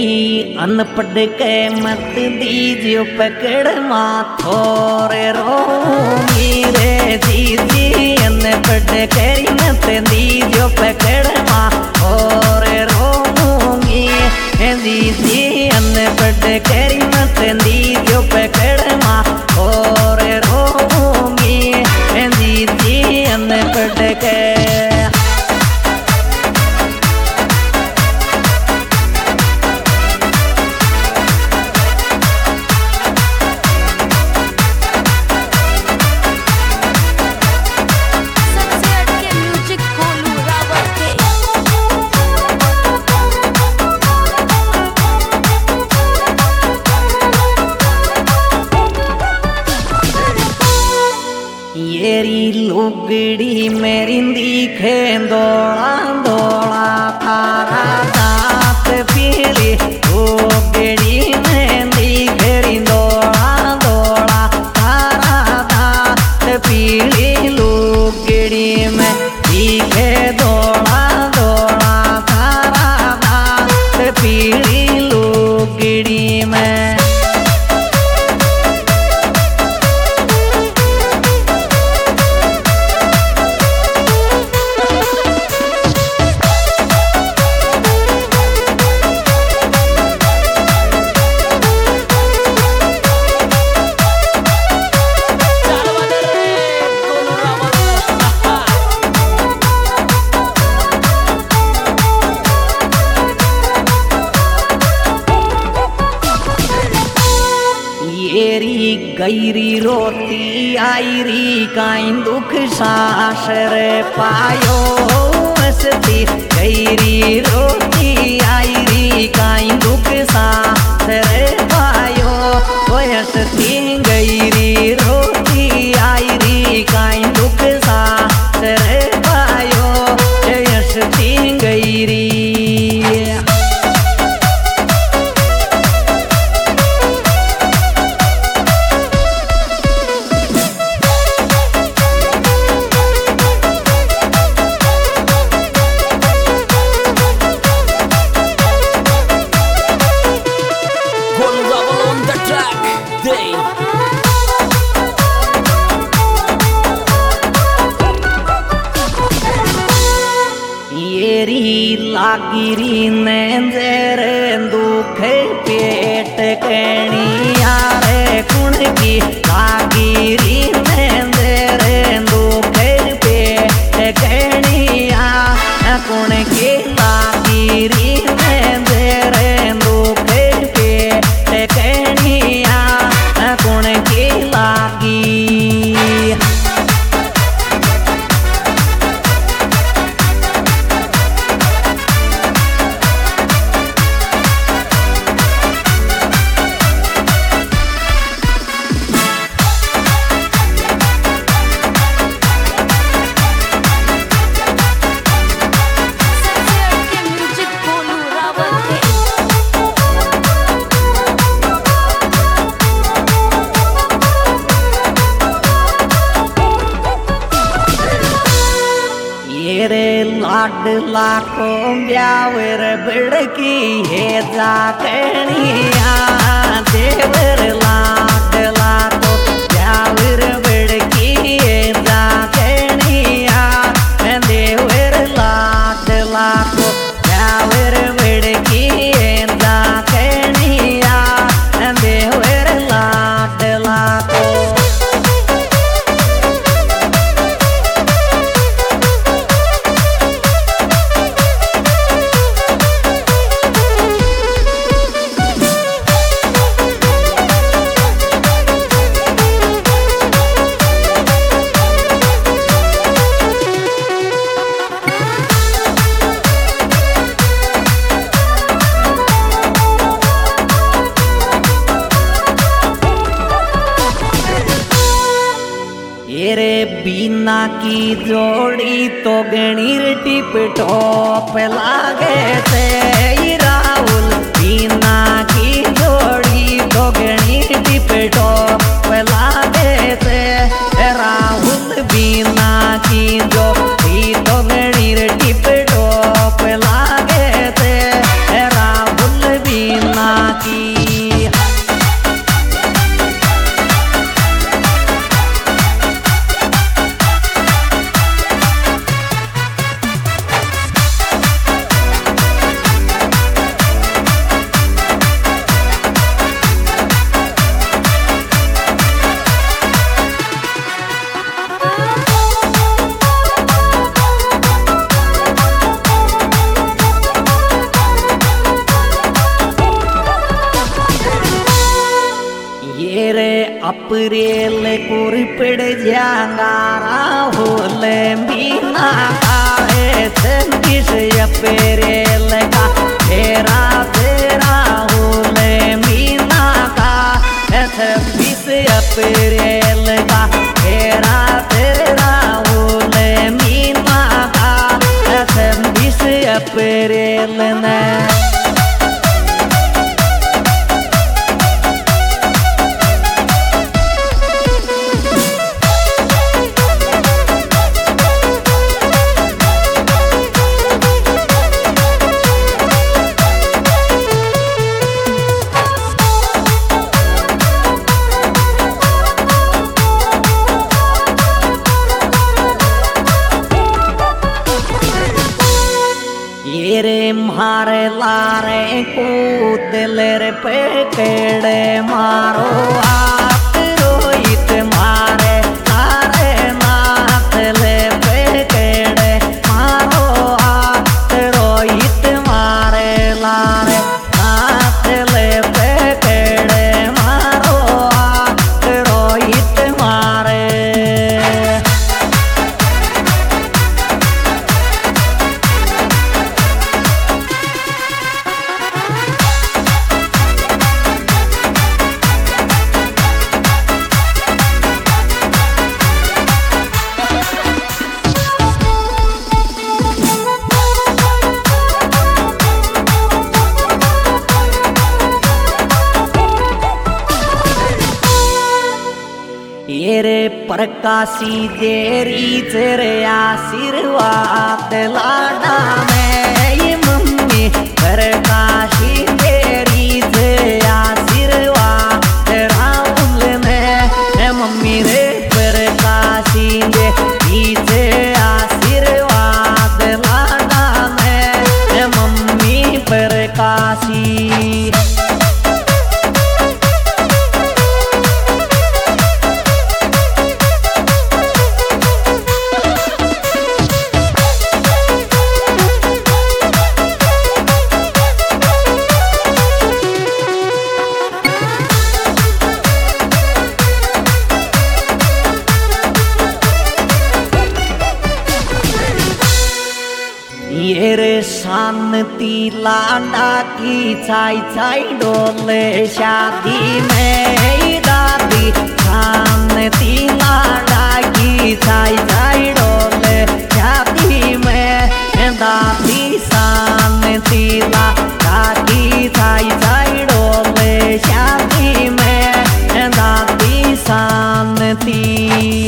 अनपढ़ के मत दीजियो पकड़ माथो रे रोगी रे दीदी अनपढ़ के मत दीजियो पकड़ माथो रे रोगी दीदी अनपढ़ के मत दीजियो पकड़ माथो रे रोगी दीदी अनपढ़ के येरी लुगड़ी मेरी दिखे दौड़ा दौड़ा थारा दांत पीली लुगड़ी में दिखे दौड़ा दौड़ा थारा दांत पीली लुगड़ी में दिखे दौड़ा दौड़ा थारा दांत पीली लुगड़ी में येरी गैरी रोती आईरी काई दुख सास रे पायो हसती गैरी रोती आईरी काई दुख सास रे पायो हसती गैरी रोती आईरी काई दुख सास रे पायो हसती गैरी येरी लागिरी नजर दुख पेट कणिया रे कुण की लागिरी नजर दुख पेट कणिया कुण की लागिरी नजर दुख पेट कणिया कुण की लागी रे लाडला को ब्यावर बड़की है जाकणिया देवर लाडला को ब्यावर बड़की है जाकणिया देवर लाडला को ब्यावर बड़की है जाकणिया देवर लाडला को रे बीना की जोड़ी तो गणीर टिप टॉप लागे से राहुल बीना की जोड़ी तो गणीर टिप टॉप लागे से राहुल बीना की जोड़ी तो गणीर टिप टॉप लागे से राहुल बीना की। ये रे अप्रैल कुरपड़ जांगारा होले मीना काहे संदिस अप्रैल का तेरा तेरा होले मीना का 26 अप्रैल का तेरा तेरा होले मीना का 26 अप्रैल ने। ये रे मारे लारे कूदल रे पेकेड़े मारो आप रोहित मारे लारे नाथ ले पेकेड़े मारो आप रोहित मारे लारे नाथ ले पेकेड़े मारो आप रोहित मारे। ये रे प्रकाशी देरी तेरे आशीर्वाद लाडा में ये मम्मी प्रकाशी देरी तेरे आशीर्वाद राहुल में मम्मी रे प्रकाशी देरी तेरे आशीर्वाद लाडा में मम्मी प्रकाशी। ये रे शांति लाडा की छाई छाई डोले शादी में